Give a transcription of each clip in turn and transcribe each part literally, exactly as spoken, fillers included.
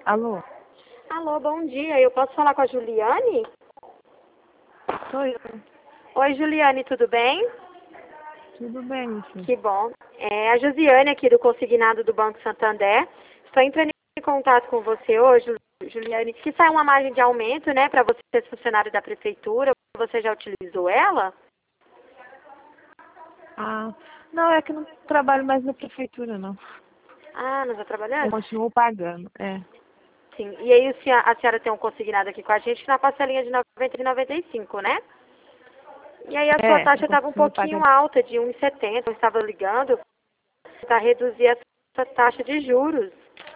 Alô? Alô, bom dia. Eu posso falar com a Juliane? Sou eu. Oi, Juliane, tudo bem? Tudo bem, meu filho? Que bom. É a Josiane aqui do Consignado do Banco Santander. Estou entrando em contato com você hoje, Juliane, que sai uma margem de aumento, né, para você ser funcionário da prefeitura. Você já utilizou ela? Ah, não, é que eu não trabalho mais na prefeitura, não. Ah, não está Eu trabalhando? continuo pagando, é. Sim. E aí a senhora, a senhora tem um consignado aqui com a gente na parcelinha de noventa e noventa e cinco, né? E aí a sua É, eu taxa estava um continuo pouquinho pagando. alta, de um e setenta. Eu estava ligando para reduzir essa taxa de juros.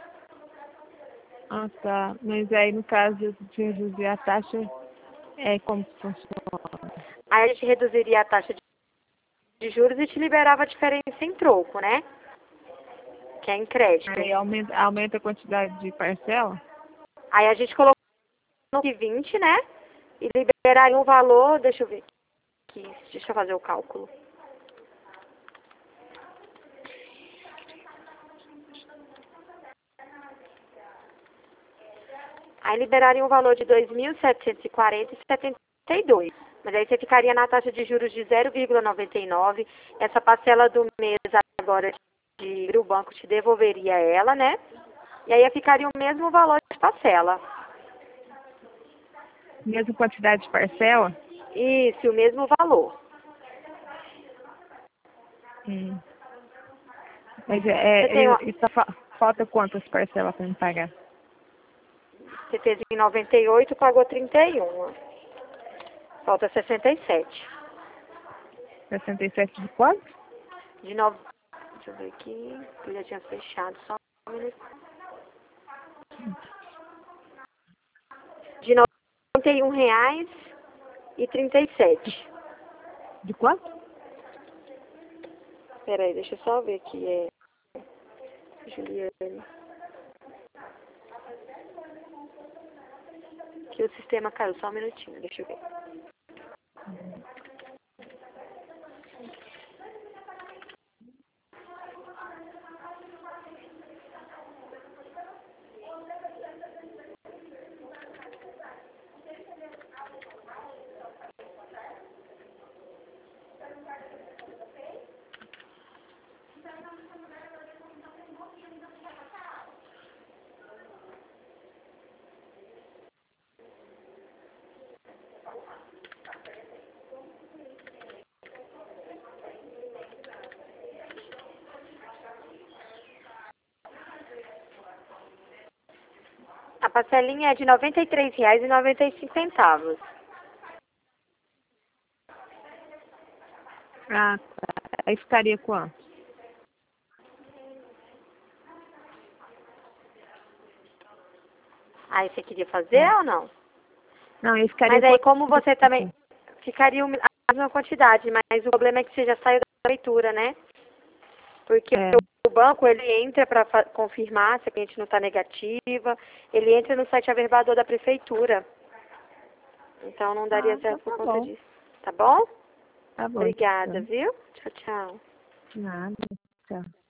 Ah, tá. Mas aí, no caso de reduzir a taxa, é como que funciona? Aí a gente reduziria a taxa de juros e te liberava a diferença em troco, né? Que é em crédito. Aí aumenta, aumenta a quantidade de parcela? Aí a gente colocou no vinte, né? E liberaria um valor, deixa eu ver aqui, deixa eu fazer o cálculo. Aí liberaria um valor de dois mil setecentos e quarenta e setenta e dois. Mas aí você ficaria na taxa de juros de zero vírgula noventa e nove. Essa parcela do mês agora de o banco te devolveria ela, né? E aí ficaria o mesmo valor de parcela. Mesma quantidade de parcela? Isso, o mesmo valor. Hum. Mas Você é, tem, é, ó, e tá fa- falta quantas parcelas para me pagar? você fez em noventa e oito, pagou trinta e um. ó. Falta sessenta e sete. sessenta e sete de quanto? De novo, deixa eu ver aqui, eu já tinha fechado, só um minuto. De noventa e um reais e trinta e sete. De quanto? Peraí, deixa eu só ver aqui, é Juliane. Que o sistema caiu, só um minutinho, deixa eu ver. A parcelinha é de noventa e três reais e noventa e cinco centavos. Ah, tá. Aí ficaria quanto? Aí você queria fazer É. ou não? Não, aí ficaria Mas aí quanto? como você também Assim. ficaria a mesma quantidade, mas o problema é que você já saiu da leitura, né? Porque É. o banco, ele entra para confirmar se a cliente não está negativa, ele entra no site averbador da prefeitura. Então não daria Ah, então certo por tá conta bom. disso. Tá bom? Tá bom, Obrigada, então. viu? Tchau, tchau. Nada. Tchau.